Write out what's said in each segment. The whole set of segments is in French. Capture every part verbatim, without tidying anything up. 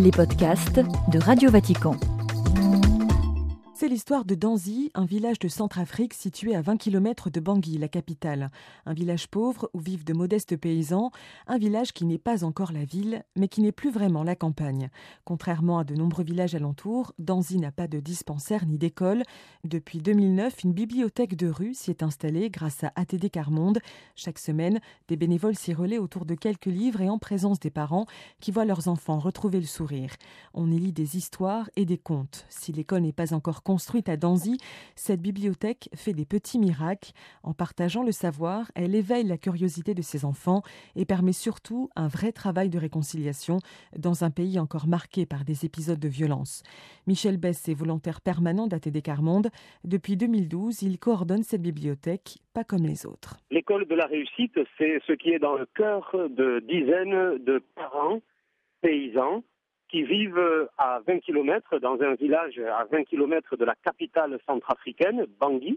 les podcasts de Radio Vatican. C'est l'histoire de Danzi, un village de Centrafrique situé à vingt kilomètres de Bangui, la capitale. Un village pauvre où vivent de modestes paysans, un village qui n'est pas encore la ville, mais qui n'est plus vraiment la campagne. Contrairement à de nombreux villages alentours, Danzi n'a pas de dispensaire ni d'école. Depuis deux mille neuf, une bibliothèque de rue s'y est installée grâce à A T D Quart Monde. Chaque semaine, des bénévoles s'y relaient autour de quelques livres et en présence des parents qui voient leurs enfants retrouver le sourire. On y lit des histoires et des contes. Si l'école n'est pas encore construite à Danzi, cette bibliothèque fait des petits miracles. En partageant le savoir, elle éveille la curiosité de ses enfants et permet surtout un vrai travail de réconciliation dans un pays encore marqué par des épisodes de violence. Michel Bess est volontaire permanent d'A T D Quart Monde. Depuis deux mille douze, il coordonne cette bibliothèque, pas comme les autres. L'école de la réussite, c'est ce qui est dans le cœur de dizaines de parents paysans qui vivent à vingt kilomètres, dans un village à vingt kilomètres de la capitale centrafricaine, Bangui,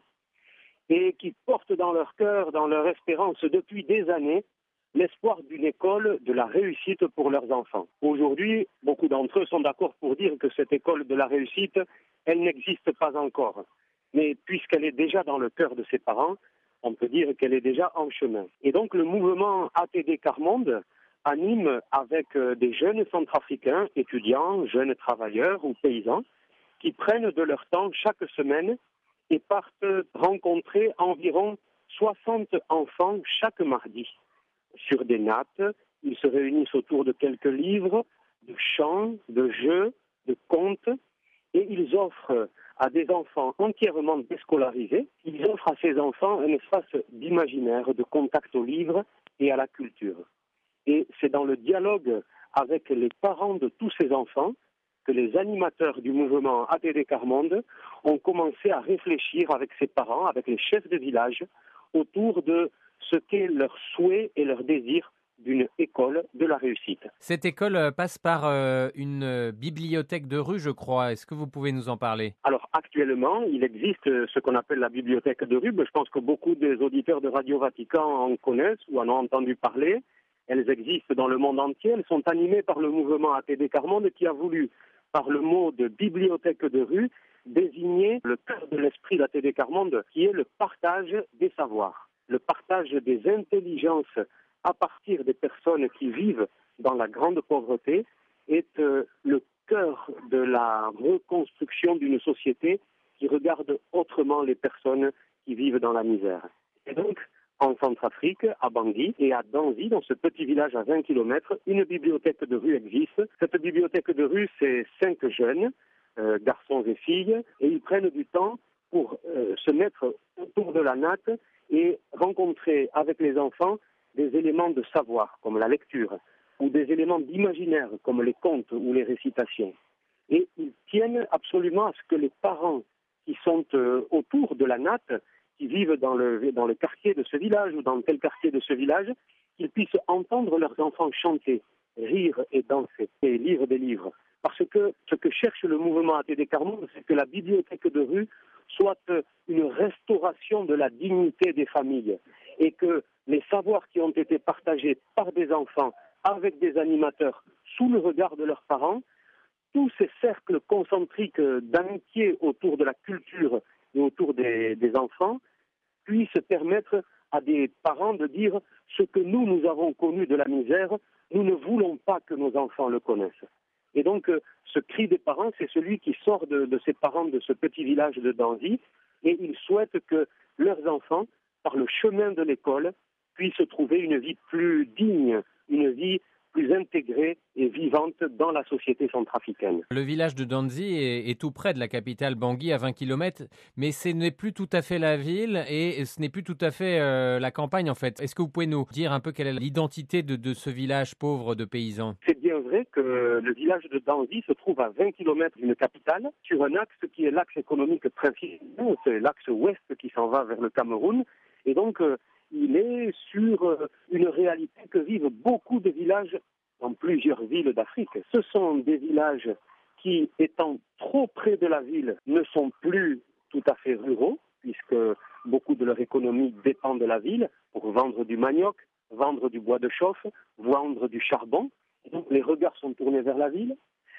et qui portent dans leur cœur, dans leur espérance depuis des années, l'espoir d'une école de la réussite pour leurs enfants. Aujourd'hui, beaucoup d'entre eux sont d'accord pour dire que cette école de la réussite, elle n'existe pas encore. Mais puisqu'elle est déjà dans le cœur de ses parents, on peut dire qu'elle est déjà en chemin. Et donc le mouvement A T D Quart Monde anime avec des jeunes centrafricains, étudiants, jeunes travailleurs ou paysans, qui prennent de leur temps chaque semaine et partent rencontrer environ soixante enfants chaque mardi. Sur des nattes, ils se réunissent autour de quelques livres, de chants, de jeux, de contes, et ils offrent à des enfants entièrement déscolarisés, ils offrent à ces enfants un espace d'imaginaire, de contact au livre et à la culture. Et c'est dans le dialogue avec les parents de tous ces enfants que les animateurs du mouvement A T D Quart Monde ont commencé à réfléchir avec ces parents, avec les chefs de village, autour de ce qu'est leur souhait et leur désir d'une école de la réussite. Cette école passe par euh, une bibliothèque de rue, je crois. Est-ce que vous pouvez nous en parler ? Alors actuellement, il existe ce qu'on appelle la bibliothèque de rue. Je pense que beaucoup des auditeurs de Radio Vatican en connaissent ou en ont entendu parler. Elles existent dans le monde entier. Elles sont animées par le mouvement A T D Quart Monde qui a voulu, par le mot de bibliothèque de rue, désigner le cœur de l'esprit d'A T D Quart Monde, qui est le partage des savoirs, le partage des intelligences à partir des personnes qui vivent dans la grande pauvreté, est euh, le cœur de la reconstruction d'une société qui regarde autrement les personnes qui vivent dans la misère. Et donc, en Centrafrique, à Bangui et à Danzi, dans ce petit village à vingt kilomètres, une bibliothèque de rue existe. Cette bibliothèque de rue, c'est cinq jeunes, euh, garçons et filles, et ils prennent du temps pour euh, se mettre autour de la natte et rencontrer avec les enfants des éléments de savoir, comme la lecture, ou des éléments d'imaginaire, comme les contes ou les récitations. Et ils tiennent absolument à ce que les parents qui sont euh, autour de la natte, qui vivent dans le, dans le quartier de ce village ou dans tel quartier de ce village, qu'ils puissent entendre leurs enfants chanter, rire et danser et lire des livres. Parce que ce que cherche le mouvement A T D Quart Monde, c'est que la bibliothèque de rue soit une restauration de la dignité des familles et que les savoirs qui ont été partagés par des enfants avec des animateurs sous le regard de leurs parents, tous ces cercles concentriques d'amitié autour de la culture et autour des, des enfants puissent permettre à des parents de dire ce que nous, nous avons connu de la misère, nous ne voulons pas que nos enfants le connaissent. Et donc, ce cri des parents, c'est celui qui sort de, de ces parents de ce petit village de Danzi, et ils souhaitent que leurs enfants, par le chemin de l'école, puissent trouver une vie plus digne, une vie plus intégrée et vivante dans la société centrafricaine. Le village de Danzi est, est tout près de la capitale Bangui, à vingt kilomètres, mais ce n'est plus tout à fait la ville et ce n'est plus tout à fait euh, la campagne en fait. Est-ce que vous pouvez nous dire un peu quelle est l'identité de, de ce village pauvre de paysans ? C'est bien vrai que le village de Danzi se trouve à vingt kilomètres d'une capitale, sur un axe qui est l'axe économique principal, c'est l'axe ouest qui s'en va vers le Cameroun, et donc euh, il est sur une réalité que vivent beaucoup de villages dans plusieurs villes d'Afrique. Ce sont des villages qui, étant trop près de la ville, ne sont plus tout à fait ruraux, puisque beaucoup de leur économie dépend de la ville pour vendre du manioc, vendre du bois de chauffe, vendre du charbon. Et donc les regards sont tournés vers la ville.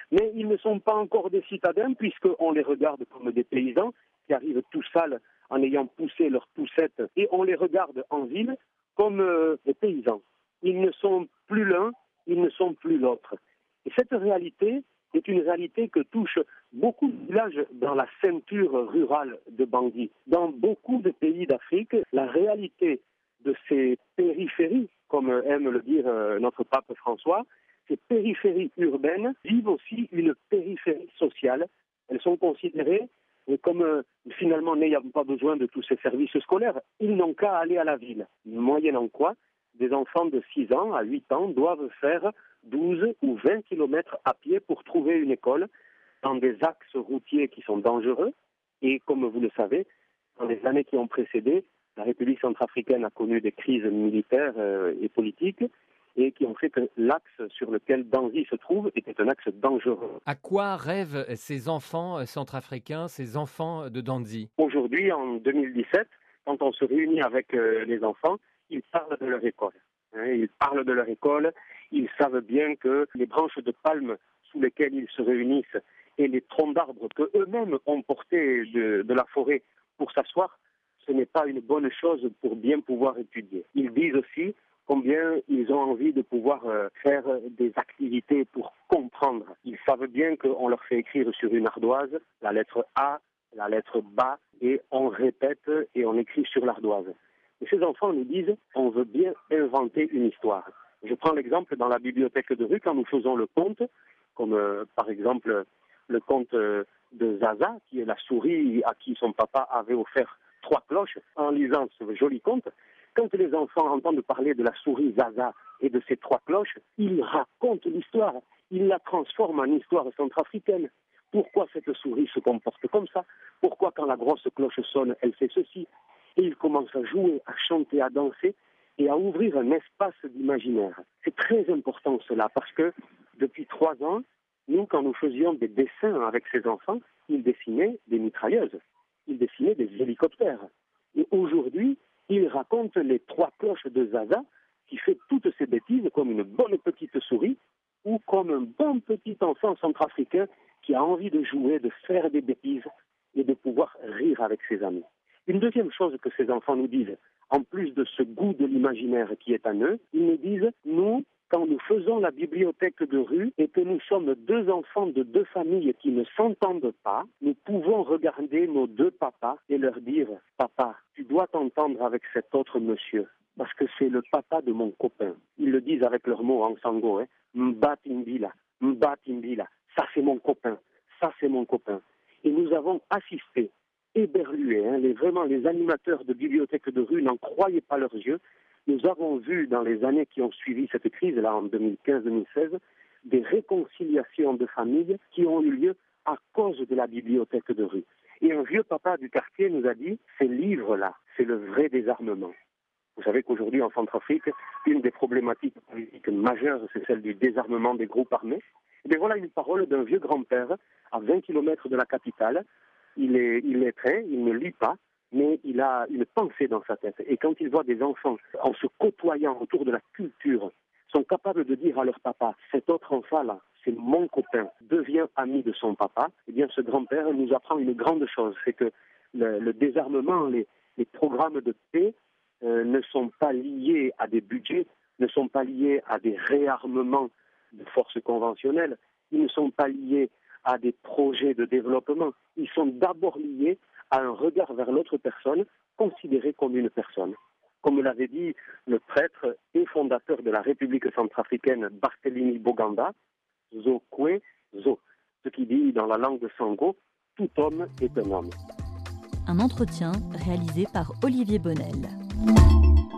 Mais ils ne sont pas encore des citadins puisqu'on les regarde comme des paysans qui arrivent tout sales en ayant poussé leurs poussettes et on les regarde en ville comme euh, des paysans. Ils ne sont plus l'un, ils ne sont plus l'autre. Et cette réalité est une réalité que touche beaucoup de villages dans la ceinture rurale de Bangui. Dans beaucoup de pays d'Afrique, la réalité de ces périphéries, comme aime le dire euh, notre pape François, ces périphéries urbaines vivent aussi une périphérie sociale. Elles sont considérées comme euh, finalement n'ayant pas besoin de tous ces services scolaires. Ils n'ont qu'à aller à la ville. Moyennant quoi, des enfants de six ans à huit ans doivent faire douze ou vingt kilomètres à pied pour trouver une école dans des axes routiers qui sont dangereux. Et comme vous le savez, dans les années qui ont précédé, la République centrafricaine a connu des crises militaires euh, et politiques et qui ont fait que l'axe sur lequel Danzi se trouve était un axe dangereux. À quoi rêvent ces enfants centrafricains, ces enfants de Danzi ? Aujourd'hui, en deux mille dix-sept, quand on se réunit avec euh, les enfants, ils parlent de leur école. Hein, ils parlent de leur école, ils savent bien que les branches de palme sous lesquelles ils se réunissent et les troncs d'arbres qu'eux-mêmes ont portés de, de la forêt pour s'asseoir, ce n'est pas une bonne chose pour bien pouvoir étudier. Ils disent aussi combien ils ont envie de pouvoir euh, faire des activités pour comprendre. Ils savent bien qu'on leur fait écrire sur une ardoise la lettre A, la lettre B, et on répète et on écrit sur l'ardoise. Et ces enfants nous disent on veut bien inventer une histoire. Je prends l'exemple dans la bibliothèque de rue, quand nous faisons le conte, comme euh, par exemple le conte euh, de Zaza, qui est la souris à qui son papa avait offert trois cloches, en lisant ce joli conte. Quand les enfants entendent parler de la souris Zaza et de ces trois cloches, ils racontent l'histoire, ils la transforment en histoire centrafricaine. Pourquoi cette souris se comporte comme ça ? Pourquoi quand la grosse cloche sonne, elle fait ceci ? Et ils commencent à jouer, à chanter, à danser et à ouvrir un espace d'imaginaire. C'est très important cela parce que depuis trois ans, nous, quand nous faisions des dessins avec ces enfants, ils dessinaient des mitrailleuses, ils dessinaient des hélicoptères. Et aujourd'hui, ils racontent les trois cloches de Zaza qui fait toutes ces bêtises comme une bonne petite souris ou comme un bon petit enfant centrafricain qui a envie de jouer, de faire des bêtises et de pouvoir rire avec ses amis. Une deuxième chose que ces enfants nous disent, en plus de ce goût de l'imaginaire qui est en eux, ils nous disent, nous, quand nous faisons la bibliothèque de rue et que nous sommes deux enfants de deux familles qui ne s'entendent pas, nous pouvons regarder nos deux papas et leur dire « Papa, tu dois t'entendre avec cet autre monsieur, parce que c'est le papa de mon copain. » Ils le disent avec leurs mots en sango, hein. « Mba Timbila, Mba Timbila, ça c'est mon copain, ça c'est mon copain. » Et nous avons assisté, éberlués, hein, les, vraiment les animateurs de bibliothèque de rue n'en croyaient pas leurs yeux. Nous avons vu dans les années qui ont suivi cette crise, là en deux mille quinze deux mille seize, des réconciliations de familles qui ont eu lieu à cause de la bibliothèque de rue. Et un vieux papa du quartier nous a dit, ces livres-là, c'est le vrai désarmement. Vous savez qu'aujourd'hui en Centrafrique, une des problématiques politiques majeures, c'est celle du désarmement des groupes armés. Et bien voilà une parole d'un vieux grand-père à vingt kilomètres de la capitale. Il est, il est prêt, il ne lit pas, mais il a une pensée dans sa tête. Et quand il voit des enfants, en se côtoyant autour de la culture, sont capables de dire à leur papa, cet autre enfant-là, c'est mon copain, devient ami de son papa, eh bien ce grand-père nous apprend une grande chose, c'est que le, le désarmement, les, les programmes de paix euh, ne sont pas liés à des budgets, ne sont pas liés à des réarmements de forces conventionnelles, ils ne sont pas liés à des projets de développement, ils sont d'abord liés à un regard vers l'autre personne, considérée comme une personne. Comme l'avait dit le prêtre et fondateur de la République centrafricaine, Barthélemy Boganda, Zo Kwe Zo, ce qui dit dans la langue de Sango, tout homme est un homme. Un entretien réalisé par Olivier Bonnel.